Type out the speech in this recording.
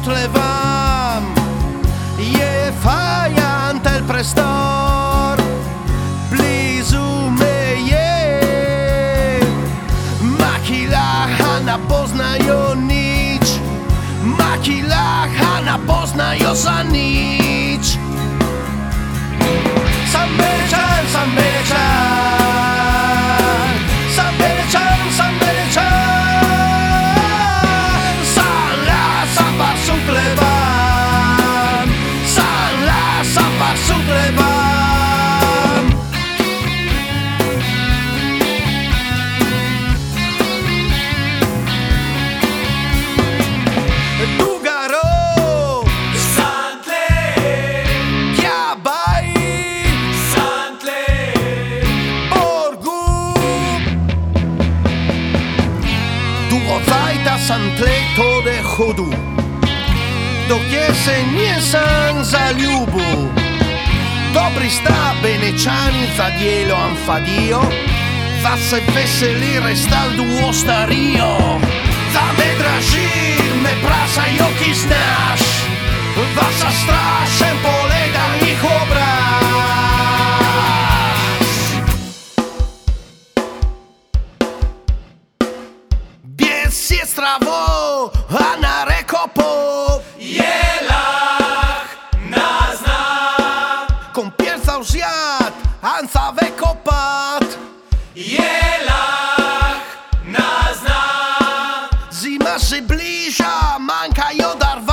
sutlevam je fajan tel prestor blizu me je makilaha napoznajo nič, makilaha napoznajo za nič. Sam Beličan, sam Beličan, sam Beličan, sam Beličan, sam pa sutlevam, sam pa sutlevam. Dugaro Santle, Chiabai Santle, Borgu Dugozajta Santleto de chodu dokje se nisem zaljubil. Dobri sta Benečani za djelo amfadijo, za se veseli restal du ostarijo. Za me draži, me prašajo, ki znaš, vaša strašen pogleda njih obraz. Bies je stravo, a na rekopo Jelah nazna, kąpiel zjad, anca wekopat. Jelah nazna, Zima się bliża, manka jodar